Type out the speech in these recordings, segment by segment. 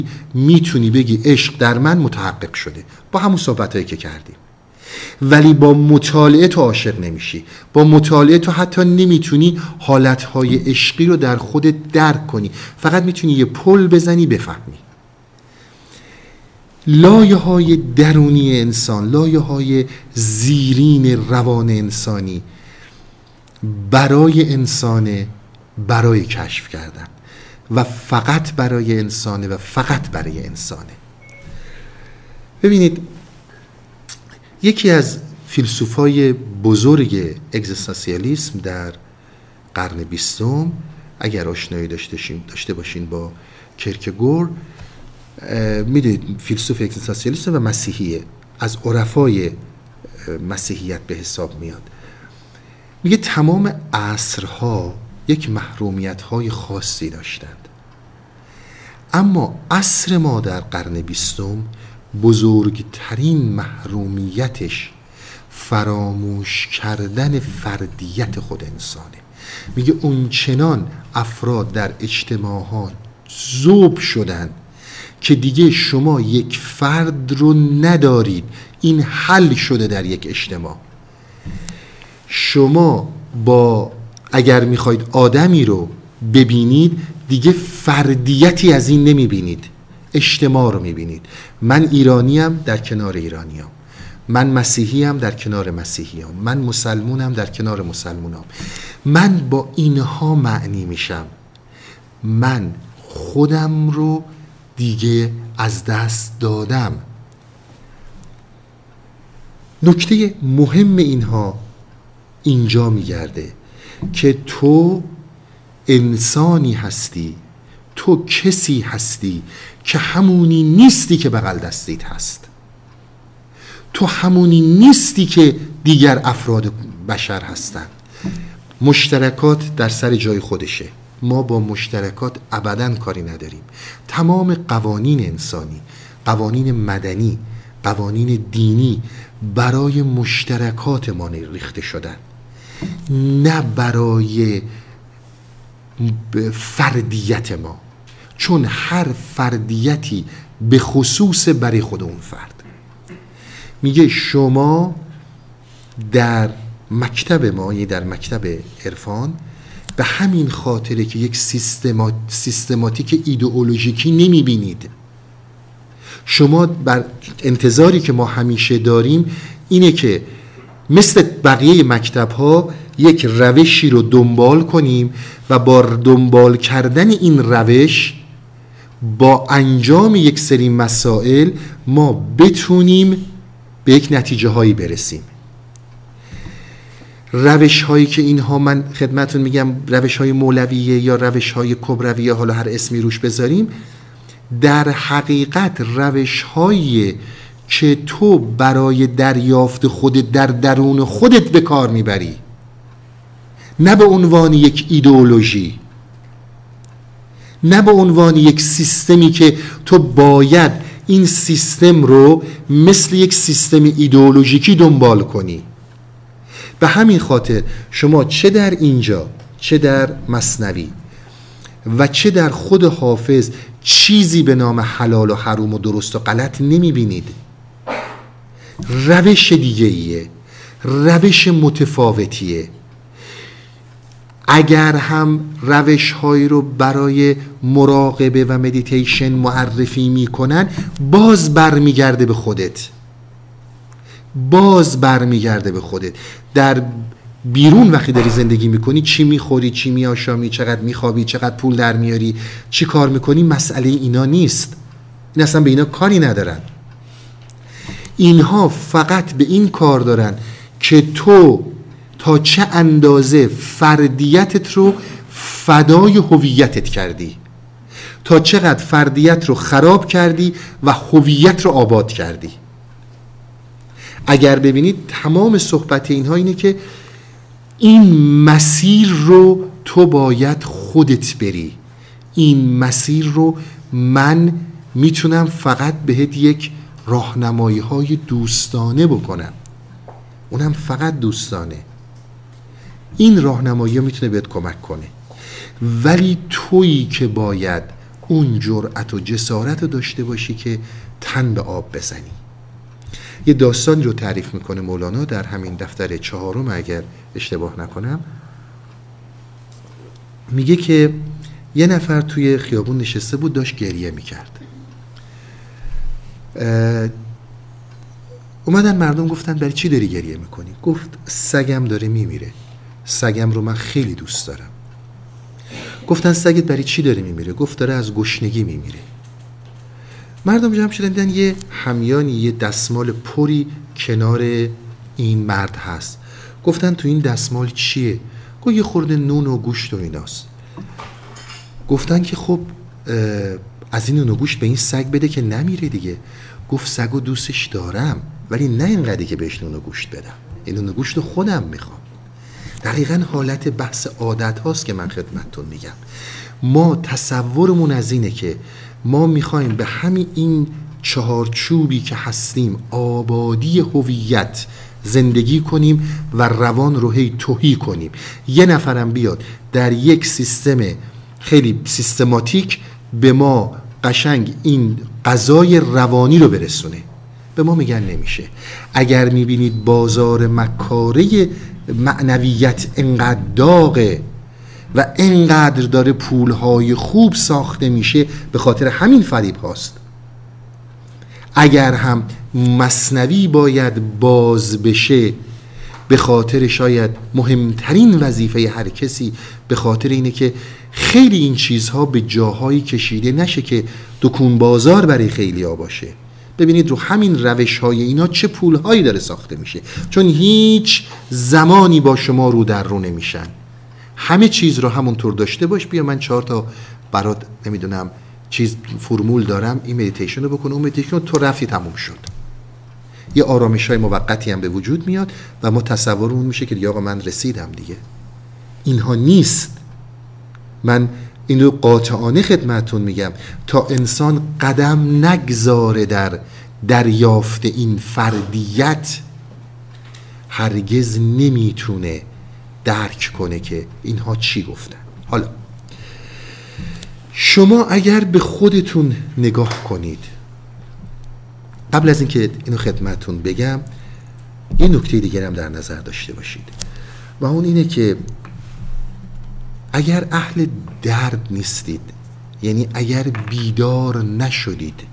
میتونی بگی عشق در من متحقق شده با همون صحبتایی که کردیم. ولی با مطالعه تو عاشق نمیشی، با مطالعه تو حتی نمیتونی حالتهای عشقی رو در خودت درک کنی، فقط میتونی یه پل بزنی بفهمی. لایه های درونی انسان، لایه های زیرین روان انسانی برای انسانه، برای کشف کردن و فقط برای انسانه و فقط برای انسانه. ببینید یکی از فیلسوفای بزرگ اگزیستانسیالیسم در قرن 20، اگر آشنایی داشته باشین با کرکگور، میدونید فیلسوف اگزیستانسیالیسم و مسیحیه، از عرفای مسیحیت به حساب میاد. میگه تمام عصرها یک محرومیت‌های خاصی داشتند، اما عصر ما در قرن 20 بزرگترین محرومیتش فراموش کردن فردیت خود انسانه. میگه اونچنان افراد در اجتماعات ذوب شدن که دیگه شما یک فرد رو ندارید، این حل شده در یک اجتماع. شما اگر میخواید آدمی رو ببینید دیگه فردیتی از این نمیبینید، اجتماع رو میبینید. من ایرانیم در کنار ایرانیام، من مسیحیم در کنار مسیحیام، من مسلمونم در کنار مسلمونام. من با اینها معنی میشم، من خودم رو دیگه از دست دادم. نکته مهم اینها اینجا میگرده که تو انسانی هستی، تو کسی هستی که همونی نیستی که بغل دستیت هست، تو همونی نیستی که دیگر افراد بشر هستن. مشترکات در سر جای خودشه، ما با مشترکات ابداً کاری نداریم. تمام قوانین انسانی، قوانین مدنی، قوانین دینی برای مشترکات ما ریخته شدن، نه برای فردیت ما، چون هر فردیتی به خصوص برای خود اون فرد. میگه شما در مکتب ما، یعنی در مکتب عرفان، به همین خاطره که یک سیستماتیک ایدئولوژیکی نمیبینید. شما بر انتظاری که ما همیشه داریم اینه که مثل بقیه مکتب ها یک روشی رو دنبال کنیم و با دنبال کردن این روش، با انجام یک سری مسائل، ما بتونیم به یک نتیجه هایی برسیم. روش هایی که اینها، من خدمتون میگم روش های مولویه یا روش های کبرویه، حالا هر اسمی روش بذاریم، در حقیقت روش هایی که تو برای دریافت خودت در درون خودت به کار میبری، نه به عنوان یک ایدئولوژی، نه به عنوان یک سیستمی که تو باید این سیستم رو مثل یک سیستم ایدئولوژیکی دنبال کنی. به همین خاطر شما چه در اینجا، چه در مثنوی و چه در خود حافظ چیزی به نام حلال و حرام و درست و غلط نمیبینید. روش دیگه ایه، روش متفاوتیه. اگر هم روش هایی رو برای مراقبه و مدیتیشن معرفی میکنن، باز برمیگرده به خودت، باز برمیگرده به خودت. در بیرون وقتی داری زندگی میکنی، چی میخوری، چی میآشامی، چقدر میخوابی، چقدر پول در میاری، چی کار میکنی، مسئله اینا نیست. این اصلا به اینا کاری ندارن. اینها فقط به این کار دارن که تو تا چه اندازه فردیتت رو فدای هویتت کردی، تا چقدر فردیت رو خراب کردی و هویت رو آباد کردی. اگر ببینید تمام صحبت اینها اینه که این مسیر رو تو باید خودت بری. این مسیر رو من میتونم فقط بهت یک راهنمایی های دوستانه بکنم، اونم فقط دوستانه. این راهنمایی ها میتونه بهت کمک کنه، ولی تویی که باید اون جرأت و جسارت رو داشته باشی که تن به آب بزنی. یه داستانی رو تعریف میکنه مولانا در همین دفتر 4 اگر اشتباه نکنم. میگه که یه نفر توی خیابون نشسته بود، داشت گریه میکرد. اومدن مردم گفتن برای چی داری گریه میکنی؟ گفت سگم داره میمیره، سگم رو من خیلی دوست دارم. گفتن سگت برای چی داره میمیره؟ گفت داره از گشنگی میمیره. مردم جمع شدن دیدن یه همیانی، یه دستمال پری کنار این مرد هست. گفتن تو این دستمال چیه؟ گفت یه خورده نون و گوشت و ایناست. گفتن که خب از این نون و گوشت به این سگ بده که نمیره دیگه. گفت سگو دوستش دارم ولی نه اینقدری که بهش نون و گوشت بدم، این نون و گوشت رو خودم میخوام. دقیقاً حالت بحث عادت هاست که من خدمتتون میگم. ما تصورمون از اینه که ما میخوایم به همین این چهارچوبی که هستیم، آبادی هویت، زندگی کنیم و روان رو هی تهی کنیم. یه نفرم بیاد در یک سیستم خیلی سیستماتیک به ما قشنگ این غذای روانی رو برسونه. به ما میگن نمیشه. اگر میبینید بازار مکاره معنویت انقدر داغه و انقدر داره پولهای خوب ساخته میشه، به خاطر همین فریب هاست. اگر هم مثنوی باید باز بشه، به خاطر شاید مهمترین وظیفه هر کسی، به خاطر اینه که خیلی این چیزها به جاهایی کشیده نشه که دکون بازار برای خیلی ها باشه. ببینید رو همین روش های اینا چه پول هایی داره ساخته میشه، چون هیچ زمانی با شما رو در رو نمیشن. همه چیز رو همونطور داشته باش. بیا من 4 تا برات نمیدونم چیز فرمول دارم، این مدیتیشن رو بکن، اون مدیتیشن تو رفتی تموم شد. یه آرامش های موقتی هم به وجود میاد و ما تصورمون میشه که آقا من رسیدم دیگه. اینها نیست. من این رو قاطعانه خدمتون میگم، تا انسان قدم نگذاره در دریافت این فردیت، هرگز نمیتونه درک کنه که اینها چی گفتن. حالا شما اگر به خودتون نگاه کنید، قبل از اینکه اینو خدمتون بگم یه نکته دیگر هم در نظر داشته باشید و اون اینه که اگر اهل درد نیستید، یعنی اگر بیدار نشدید،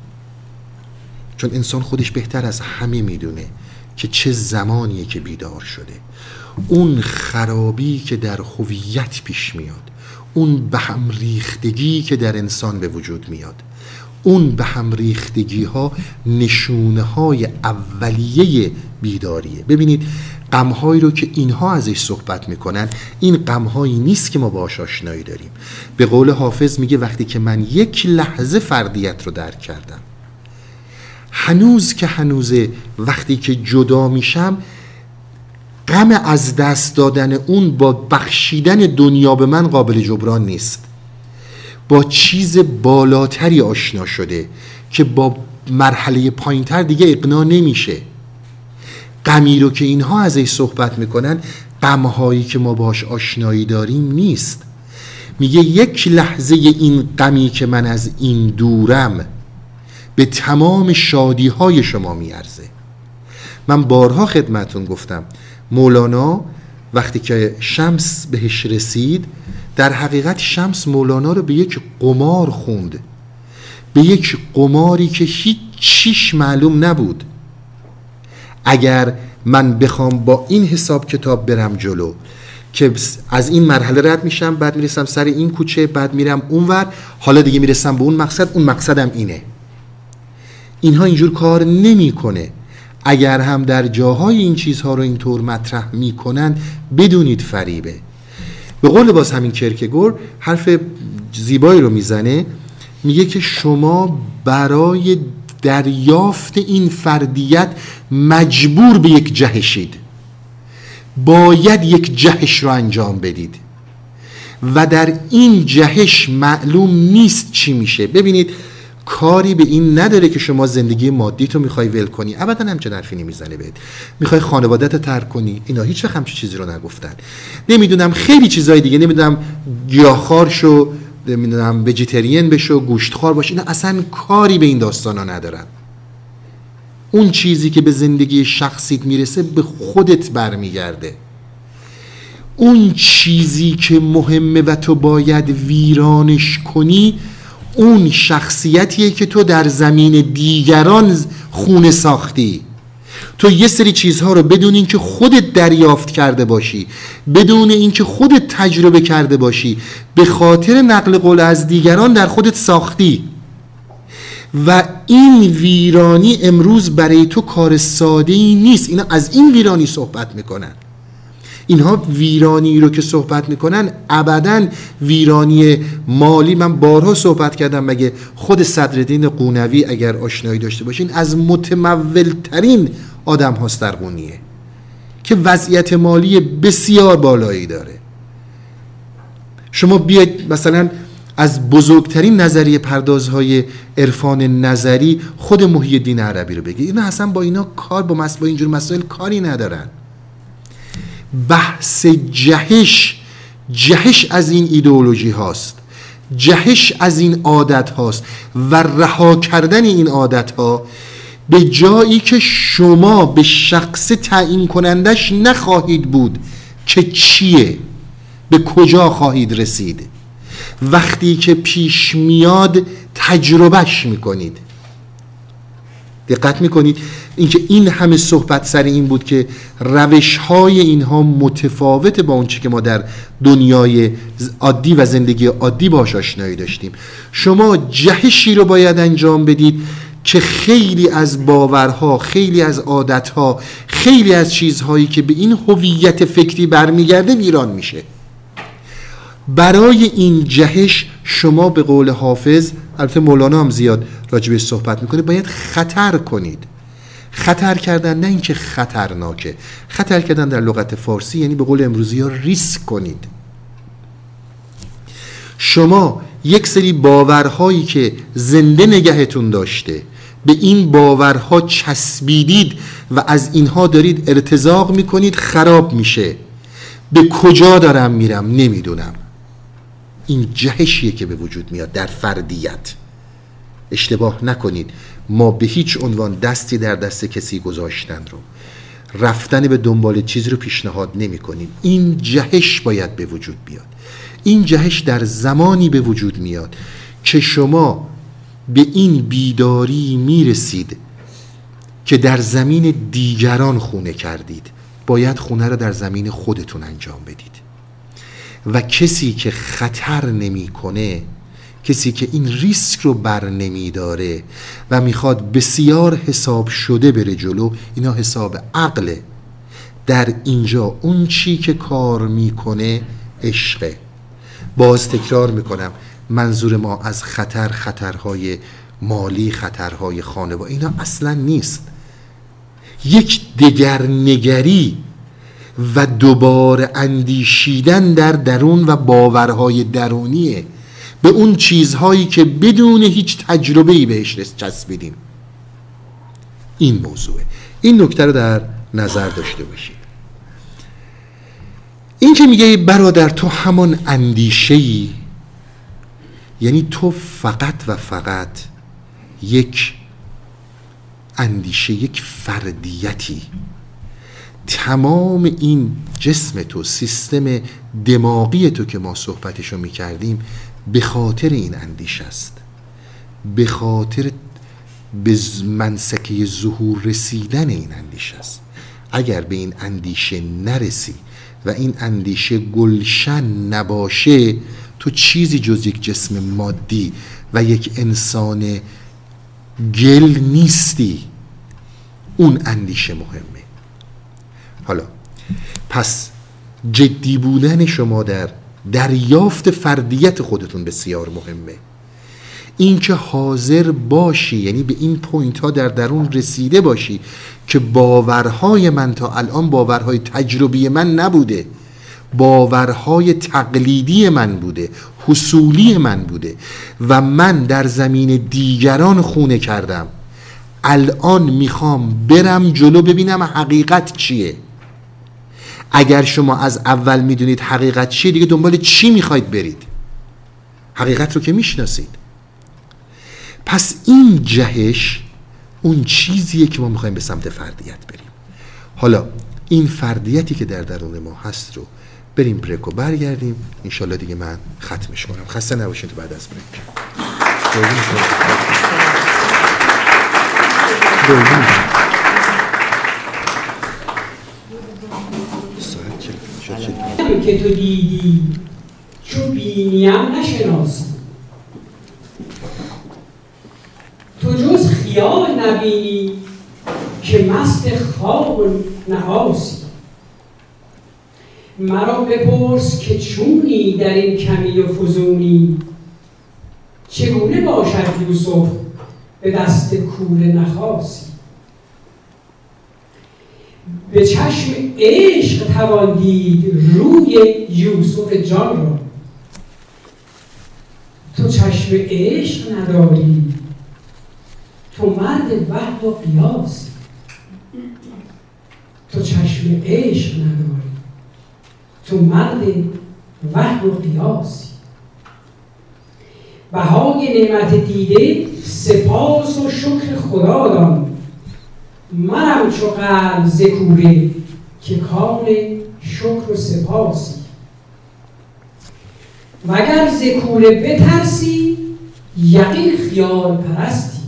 چون انسان خودش بهتر از همه میدونه که چه زمانیه که بیدار شده، اون خرابی که در هویت پیش میاد، اون به هم ریختگی که در انسان به وجود میاد، اون به هم ریختگی ها نشونه های اولیه بیداریه. ببینید غم‌هایی رو که اینها ازش صحبت میکنن، این غم‌هایی نیست که ما باهاش آشنایی داریم. به قول حافظ میگه وقتی که من یک لحظه فردیت رو درک کردم، هنوز که هنوزه، وقتی که جدا میشم، غم از دست دادن اون با بخشیدن دنیا به من قابل جبران نیست. با چیز بالاتری آشنا شده که با مرحله پایینتر دیگه اقناع نمیشه. غمی رو که اینها ازش صحبت میکنن، غم‌هایی که ما باش آشنایی داریم نیست. میگه یک لحظه این غمی که من از این دورم به تمام شادی‌های شما میارزه. من بارها خدمتون گفتم مولانا وقتی که شمس بهش رسید، در حقیقت شمس مولانا رو به یک قمار خوند، به یک قماری که هیچ چیش معلوم نبود. اگر من بخوام با این حساب کتاب برم جلو که از این مرحله رد میشم، بعد میرسم سر این کوچه، بعد میرم اونور، حالا دیگه میرسم به اون مقصد، اون مقصدم اینه، اینها اینجور کار نمیکنه. اگر هم در جاهای این چیزها رو اینطور مطرح میکنن، بدونید فریبه. به قول باز همین کرکگور حرف زیبایی رو میزنه، میگه که شما برای دریافت این فردیت مجبور به یک جهشید، باید یک جهش رو انجام بدید و در این جهش معلوم نیست چی میشه. ببینید کاری به این نداره که شما زندگی مادی تو میخوای ول کنی، ابدا همچین حرفی نمیزنه بهت. میخوای خانوادت رو ترک کنی، اینا هیچ وقت همچین چیزی رو نگفتن. نمیدونم خیلی چیزای دیگه، نمیدونم گیاهخوار شو، نمیدونم ویجیتریان بشه و گوشتخوار باشه، اینا اصلا کاری به این داستانا ندارن. اون چیزی که به زندگی شخصیت میرسه به خودت برمیگرده. اون چیزی که مهمه و تو باید ویرانش کنی، اون شخصیتیه که تو در زمین دیگران خونه ساختی. تو یه سری چیزها رو بدون اینکه خودت دریافت کرده باشی، بدون اینکه خودت تجربه کرده باشی، به خاطر نقل قول از دیگران در خودت ساختی. و این ویرانی امروز برای تو کار ساده‌ای نیست. اینا از این ویرانی صحبت میکنن. اینها ویرانی رو که صحبت میکنن ابداً ویرانی مالی. من بارها صحبت کردم، مگه خود صدرالدین قونوی اگر آشنایی داشته باشین از متمولترین آدم هاست در قونیه که وضعیت مالی بسیار بالایی داره. شما بیاید مثلا از بزرگترین نظریه پردازهای عرفان نظری خود محی الدین عربی رو بگید، اینا اصلا با اینا کار با اینجور مسائل کاری ندارن. بحث جهش از این ایدئولوژی هاست، جهش از این عادت هاست و رها کردن این عادت ها به جایی که شما به شخص تعیین کنندش نخواهید بود که چیه، به کجا خواهید رسید. وقتی که پیش میاد تجربهش میکنید. دقت میکنید اینکه این همه صحبت سر این بود که روش‌های اینها متفاوته با اون چی که ما در دنیای عادی و زندگی عادی باهاش آشنایی داشتیم. شما جهشی رو باید انجام بدید که خیلی از باورها، خیلی از عادتها، خیلی از چیزهایی که به این هویت فکری برمیگرده ویران میشه. برای این جهش شما به قول حافظ، البته مولانا هم زیاد راجبش صحبت میکنه، باید خطر کنید. خطر کردن نه اینکه خطرناکه، خطر کردن در لغت فارسی یعنی به قول امروزی ها ریسک کنید. شما یک سری باورهایی که زنده نگهتون داشته، به این باورها چسبیدید و از اینها دارید ارتزاق میکنید، خراب میشه. به کجا دارم میرم نمیدونم. این جهشیه که به وجود میاد در فردیت. اشتباه نکنید، ما به هیچ عنوان دستی در دست کسی گذاشتن رو، رفتن به دنبال چیز رو پیشنهاد نمی کنیم. این جهش باید به وجود بیاد. این جهش در زمانی به وجود میاد که شما به این بیداری میرسید که در زمین دیگران خونه کردید، باید خونه رو در زمین خودتون انجام بدید. و کسی که خطر نمی کنه، کسی که این ریسک رو بر نمی داره و میخواد بسیار حساب شده بره جلو، اینا حساب عقله. در اینجا اون چی که کار میکنه عشقه. باز تکرار میکنم، منظور ما از خطرهای مالی، خطرهای خانواده، اینا اصلا نیست. یک دگرنگری و دوباره اندیشیدن در درون و باورهای درونیه، به اون چیزهایی که بدون هیچ تجربه‌ای بهش چسبیدیم. این موضوعه. این نکته رو در نظر داشته باشید. این که میگه برادر تو همان اندیشه‌ای، یعنی تو فقط و فقط یک اندیشه، یک فردیتی. تمام این جسم تو، سیستم دماغی تو که ما صحبتشو میکردیم، به خاطر این اندیشه است، به خاطر به منسکه ظهور رسیدن این اندیشه است. اگر به این اندیشه نرسی و این اندیشه گلشن نباشه، تو چیزی جز یک جسم مادی و یک انسان گل نیستی. اون اندیشه مهمه. حالا پس جدی بودن شما در دریافت فردیت خودتون بسیار مهمه. این که حاضر باشی، یعنی به این پوینت ها در درون رسیده باشی که باورهای من تا الان باورهای تجربی من نبوده، باورهای تقلیدی من بوده، حصولی من بوده و من در زمین دیگران خونه کردم. الان میخوام برم جلو ببینم حقیقت چیه. اگر شما از اول میدونید حقیقت چیه، دیگه دنبال چی میخواید برید؟ حقیقت رو که میشناسید. پس این جهش اون چیزیه که ما میخوایم به سمت فردیت بریم. حالا این فردیتی که در درون ما هست رو بریم بریک و برگردیم. انشالله دیگه من ختمش کنم. خسته نباشید بعد از بریک. که تو دیدی چو بینیم نشناسی، تو جز خیال نبینی که مست خواب و نعاسی. مرا بپرس که چونی در این کمی و فزونی، چگونه باشد یوسف به دست کوره نخاسی. به چشم عشق توان دید روی یوسف جان را، تو چشم عشق نداری، تو مرد وهم و قیاسی. تو چشم عشق نداری، تو مرد وهم و قیاسی. بهای نعمت دیده سپاس و شکر خدا دان، منم چو قلب ز کوره که کان شکر و سپاسی. وگر ز کوره بترسی یقین خیال پرستی،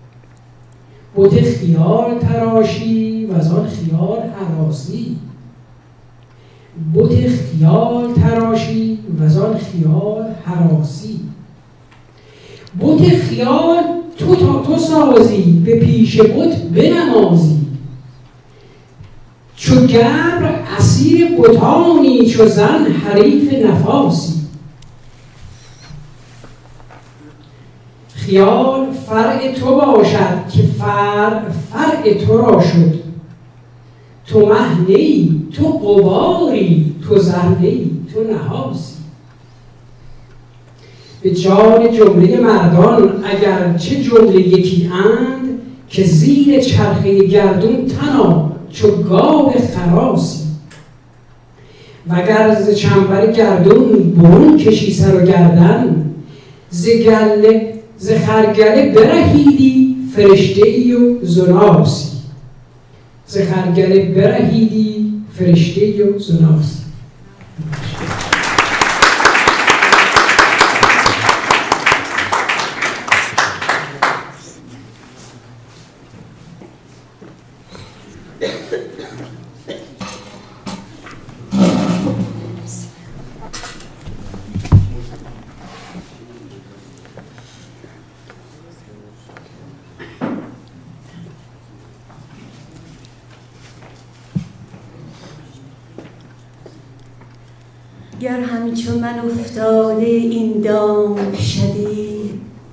بت خیال تراشی و از آن خیال هراسی. بت خیال تراشی و از آن خیال هراسی. بت خیال تو سازی به پیش بت بنمازی. چو گبر اسیر بتانی، چو زن حریف نفاسی. خیال فرع تو باشد که فرع تو را شد. تو مه نیی، تو غباری، تو زر نیی، تو نحاسی. به جان جمله مردان اگر چه جمله یکی اند، که زیر چرخه گردون تنا چو گاو خراسی. وگر ز چنبر گردون برون کشی سر و گردن، ز خرگله برهیدی فرشته ای و زناسی. ز خرگله برهیدی فرشته ای و زناسی. گر همچو من افتاده این دام شدی،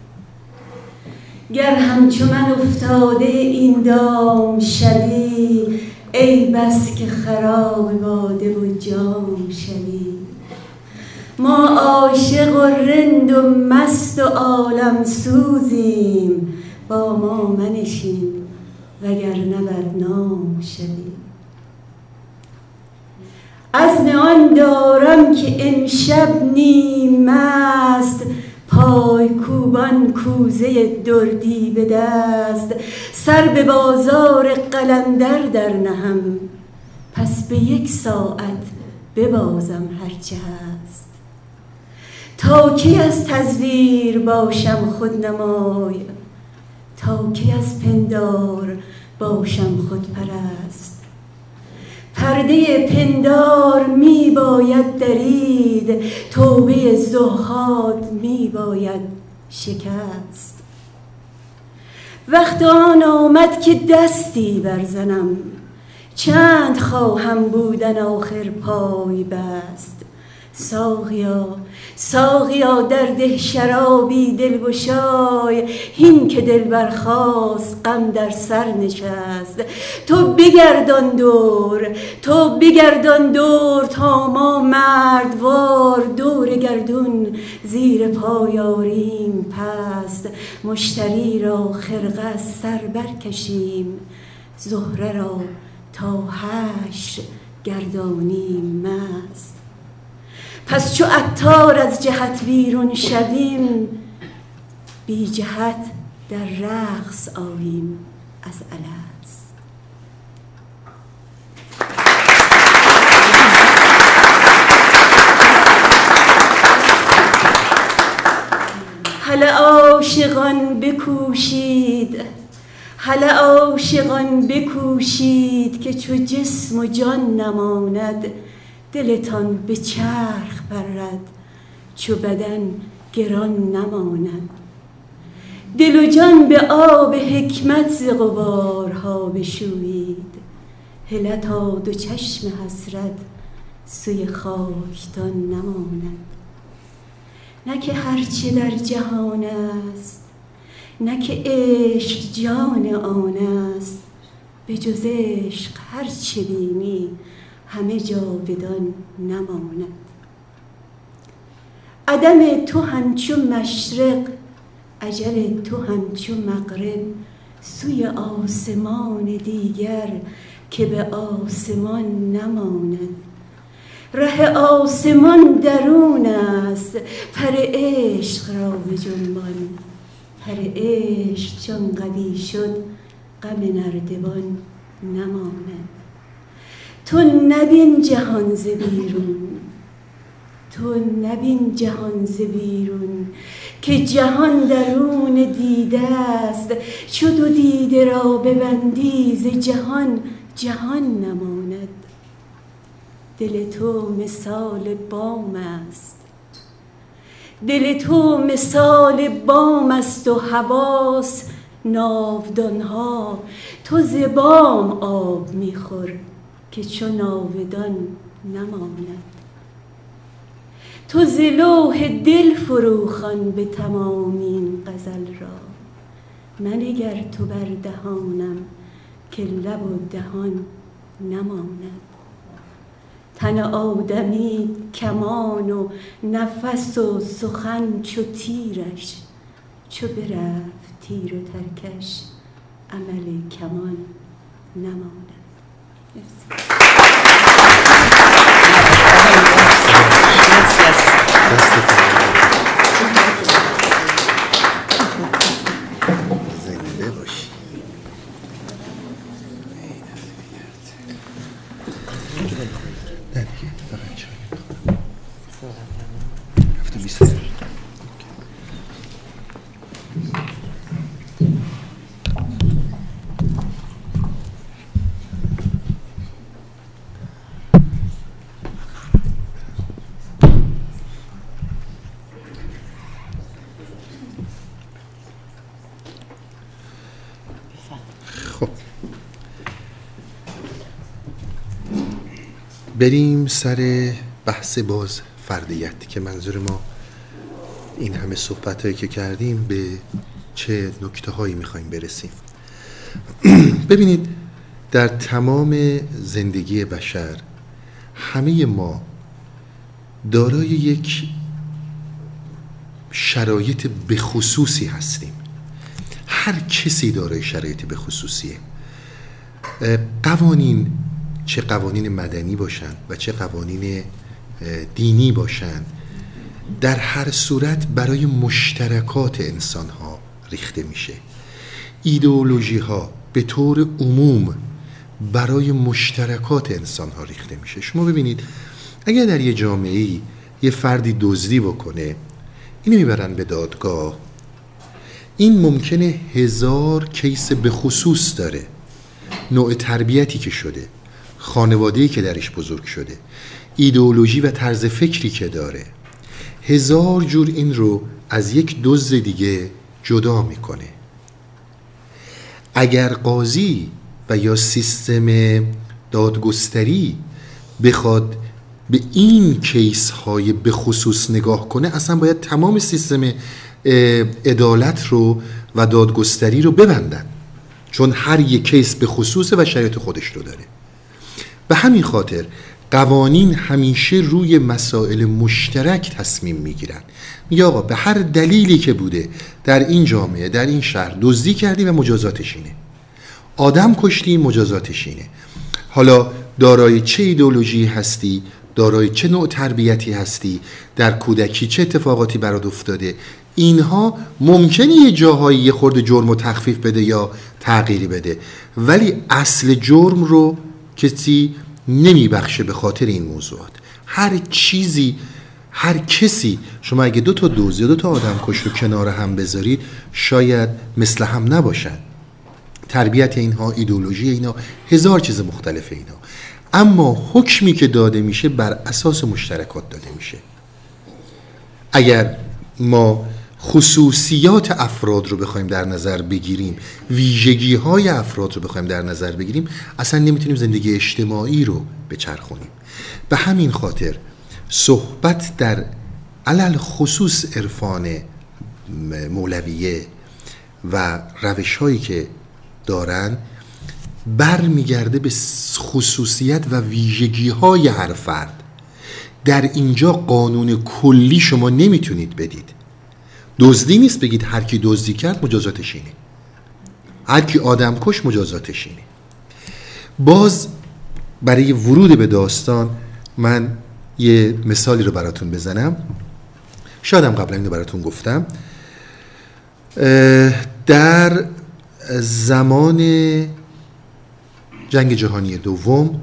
گر همچو من افتاده این دام شدی، ای بس که خراب باده و جام شدی. ما عاشق و رند و مست و عالم سوزیم، با ما منشین وگرنه بدنام شدی. عزم آن دارم که امشب نیم مست، پای کوبان کوزه دردی به دست، سر به بازار قلندر در نهم، پس به 1 ساعت ببازم هرچه هست. تا کی از تزویر باشم خودنمای، تا کی از پندار باشم خودپرست. پرده پندار می باید درید، توبه زهاد می باید شکست. وقت آن آمد که دستی برزنم، چند خواهم بودن آخر پای بست. ساقیا ساقیا در ده شرابی دلگشای، هین که دل برخاست غم در سر نشست. تو بگردان دور، تو بگردان دور، تا ما مردوار دور گردون زیر پای آریم پست. مشتری را خرقه از سر برکشیم، زهره را تا حشر گردانیم مست. پس چو عطار از جهت بیرون شویم، بی جهت در رقص آییم از الست. هله عاشقان بکوشید، هله عاشقان بکوشید که چو جسم و جان نماند، دلتان به چرخ پرد چو بدن گران نماند. دل و جان به آب حکمت ز غبارها بشویید، هله تا دو چشم حسرت سوی خاکتان نماند. نه که هرچه در جهان است، نه که عشق جان آن است، به جز عشق هرچه بینی همه جاودان نماند. عدم تو همچو مشرق، اجل تو همچو مغرب، سوی آسمان دیگر که به آسمان نماند. ره آسمان درون است، پر عشق را به جنبان، پر عشق چون قوی شد غم نردبان نماند. تو نبین جهان ز بیرون، تو نبین جهان ز بیرون، که جهان درون دیده است. چو دو دیده را ببندی ز جهان جهان نماند. دل تو مثال بام است، دل تو مثال بام است و حواس ناودانها. تو ز بام آب میخور که چو ناودان نماند. تو ز لوح دل فروخوان به تمام این غزل را، منگر تو بر دهانم که لب و دهان نماند. تن آدمی کمان و نفس و سخن چو تیرش، چو برفت تیر و ترکش عمل کمان نماند. زنده باشی. نه دیگه فقط چای میخورم. هفته 20. بریم سر بحث باز فردیت که منظور ما این همه صحبت هایی که کردیم به چه نکته هایی میخواییم برسیم. ببینید در تمام زندگی بشر همه ما دارای یک شرایط بخصوصی هستیم. هر کسی دارای شرایط بخصوصیه. قوانین، چه قوانین مدنی باشن و چه قوانین دینی باشن، در هر صورت برای مشترکات انسان ها ریخته میشه. ایدئولوژی ها به طور عموم برای مشترکات انسان ها ریخته میشه. شما ببینید اگر در یه جامعه‌ای یه فردی دزدی بکنه، اینو میبرن به دادگاه، این ممکنه 1000 کیس به خصوص داره، نوع تربیتی که شده، خانواده‌ای که درش بزرگ شده، ایدئولوژی و طرز فکری که داره، 1000 جور این رو از یک دزد دیگه جدا میکنه. اگر قاضی و یا سیستم دادگستری بخواد به این کیس های به خصوص نگاه کنه، اصلا باید تمام سیستم عدالت رو و دادگستری رو ببندن، چون هر یک کیس به خصوصه و شرایط خودش رو داره. به همین خاطر قوانین همیشه روی مسائل مشترک تصمیم میگیرن. میگه آقا به هر دلیلی که بوده در این جامعه، در این شهر دزدی کردی و مجازاتش اینه، آدم کشتی مجازاتش اینه. حالا دارای چه ایدئولوژی هستی، دارای چه نوع تربیتی هستی، در کودکی چه اتفاقاتی برات افتاده. اینها ممکنه یه جاهایی یه خورده جرم رو تخفیف بده یا تغییری بده، ولی اصل جرم رو کسی نمیبخشه به خاطر این موضوعات. هر چیزی، هر کسی، شما اگه 2 تا دزد یا 2 تا آدم کش رو کنار هم بذارید شاید مثل هم نباشن. تربیت اینها، ایدئولوژی اینا، هزار چیز مختلف اینا، اما حکمی که داده میشه بر اساس مشترکات داده میشه. اگر ما خصوصیات افراد رو بخوایم در نظر بگیریم، ویژگی های افراد رو بخوایم در نظر بگیریم، اصلا نمیتونیم زندگی اجتماعی رو بچرخونیم. به همین خاطر صحبت در علل خصوص عرفان مولویه و روش هایی که دارن برمیگرده به خصوصیت و ویژگی های هر فرد. در اینجا قانون کلی شما نمیتونید بدید. دزدی نیست بگید هر کی دزدی کرد مجازاتش اینه، هر کی آدم کش مجازاتش اینه. باز برای ورود به داستان من یه مثالی رو براتون بزنم. شایدم قبلا اینو براتون گفتم. در زمان جنگ جهانی دوم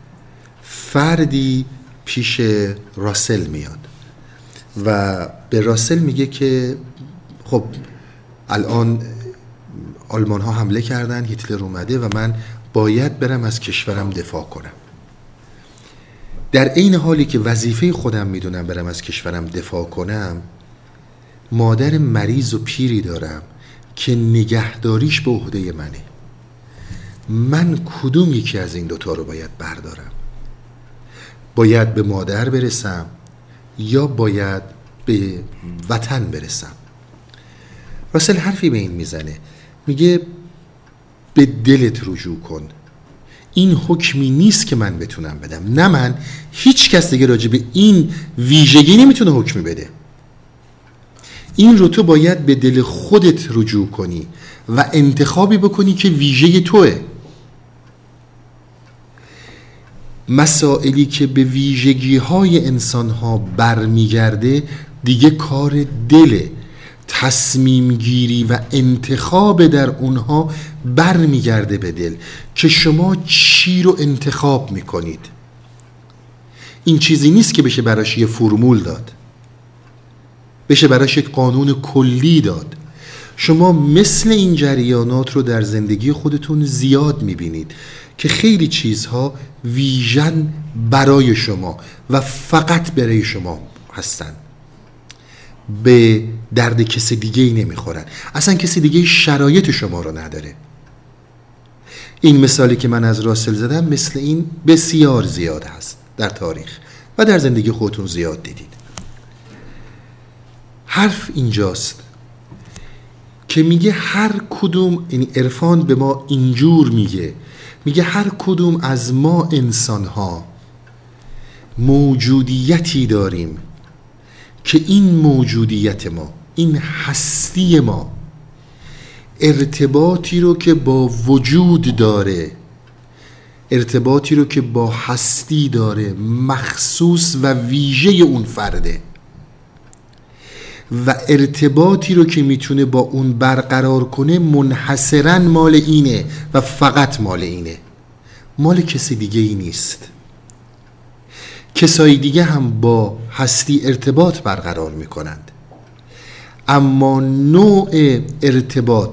فردی پیش راسل میاد و به راسل میگه که خب الان آلمان ها حمله کردن، هیتلر اومده و من باید برم از کشورم دفاع کنم. در عین حالی که وظیفه خودم میدونم برم از کشورم دفاع کنم، مادر مریض و پیری دارم که نگهداریش به عهده منه. من کدوم یکی از این 2 تا رو باید بردارم؟ باید به مادر برسم یا باید به وطن برسم؟ راسل حرفی به این میزنه، میگه به دلت رجوع کن. این حکمی نیست که من بتونم بدم، نه من، هیچ کس دیگه راجع به این ویژگی نمیتونه حکمی بده. این رو تو باید به دل خودت رجوع کنی و انتخابی بکنی که ویژه توه. مسائلی که به ویژگی های انسان ها برمیگرده دیگه کار دله. تصمیم گیری و انتخاب در اونها برمیگرده به دل که شما چی رو انتخاب میکنید. این چیزی نیست که بشه براش یه فرمول داد، بشه براش یک قانون کلی داد. شما مثل این جریانات رو در زندگی خودتون زیاد میبینید که خیلی چیزها ویژن برای شما و فقط برای شما هستن، به درد کسی دیگه ای نمیخورن، اصلا کسی دیگه شرایط شما رو نداره. این مثالی که من از راسل زدم مثل این بسیار زیاد هست در تاریخ و در زندگی خودتون زیاد دیدید. حرف اینجاست که میگه هر کدوم، یعنی عرفان به ما اینجور میگه هر کدوم از ما انسان ها موجودیتی داریم که این موجودیت ما، این هستی ما، ارتباطی رو که با وجود داره، ارتباطی رو که با هستی داره، مخصوص و ویژه اون فرده و ارتباطی رو که میتونه با اون برقرار کنه منحصراً مال اینه و فقط مال اینه، مال کسی دیگه ای نیست. کسای دیگه هم با هستی ارتباط برقرار میکنند، اما نوع ارتباط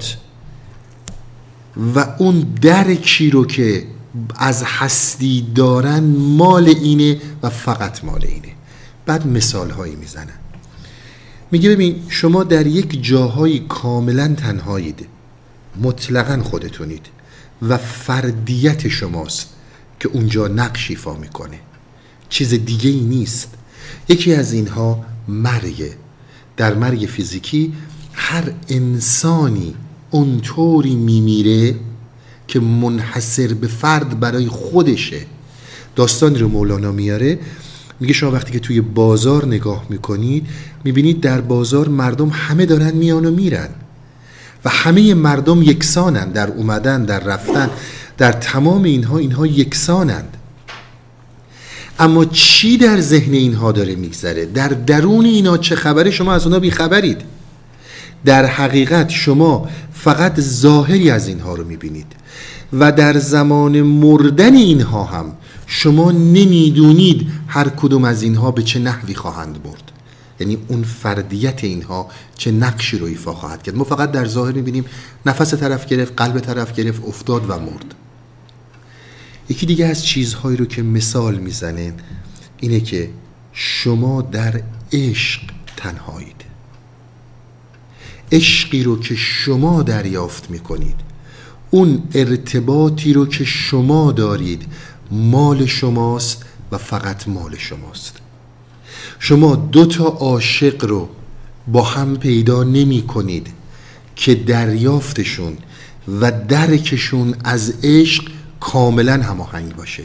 و اون درکی رو که از هستی دارن مال اینه و فقط مال اینه. بعد مثال هایی میزنن، میگه ببین شما در یک جاهایی کاملا تنهایید، مطلقا خودتونید و فردیت شماست که اونجا نقش ایفا میکنه، چیز دیگه ای نیست. یکی از اینها مرگه. در مرگ فیزیکی هر انسانی اونطوری میمیره که منحصر به فرد برای خودشه. داستانی رو مولانا میاره، میگه شما وقتی که توی بازار نگاه میکنید میبینید در بازار مردم همه دارن میان و میرن و همه مردم یکسانند در اومدن، در رفتن، در تمام اینها یکسانند. اما چی در ذهن اینها داره میگذره، در درون اینا چه خبره، شما از اونا بیخبرید. در حقیقت شما فقط ظاهری از اینها رو میبینید و در زمان مردن اینها هم شما نمیدونید هر کدوم از اینها به چه نحوی خواهند برد، یعنی اون فردیت اینها چه نقشی رو ایفا خواهد کرد. ما فقط در ظاهر میبینیم نفس طرف گرفت، قلب طرف گرفت، افتاد و مرد. یکی دیگه از چیزهایی رو که مثال میزنه اینه که شما در عشق تنهایید. عشقی رو که شما دریافت میکنید، اون ارتباطی رو که شما دارید مال شماست و فقط مال شماست. شما دو تا عاشق رو با هم پیدا نمی کنید که دریافتشون و درکشون از عشق کاملا هماهنگ باشه.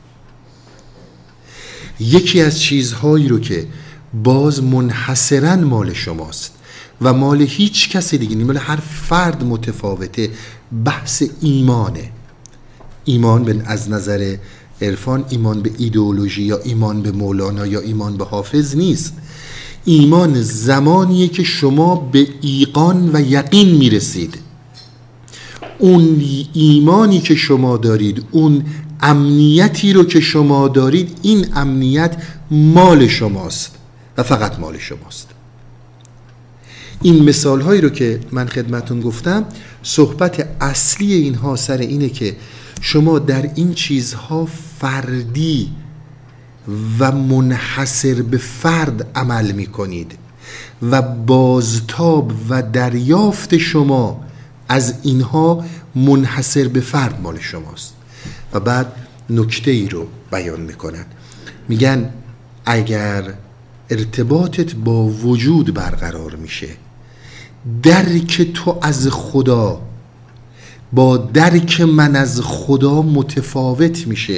یکی از چیزهایی رو که باز منحصراً مال شماست و مال هیچ کسی دیگه نیست، مال هر فرد متفاوته، بحث ایمانه. ایمان از نظر عرفان ایمان به ایدئولوژی یا ایمان به مولانا یا ایمان به حافظ نیست. ایمان زمانیه که شما به ایقان و یقین میرسید. اون ایمانی که شما دارید، اون امنیتی رو که شما دارید، این امنیت مال شماست و فقط مال شماست. این مثال هایی رو که من خدمتون گفتم، صحبت اصلی اینها سر اینه که شما در این چیزها فردی و منحصر به فرد عمل می کنید و بازتاب و دریافت شما از اینها منحصر به فرد مال شماست. و بعد نکته ای رو بیان میکنن، میگن اگر ارتباطت با وجود برقرار میشه، درک تو از خدا با درک من از خدا متفاوت میشه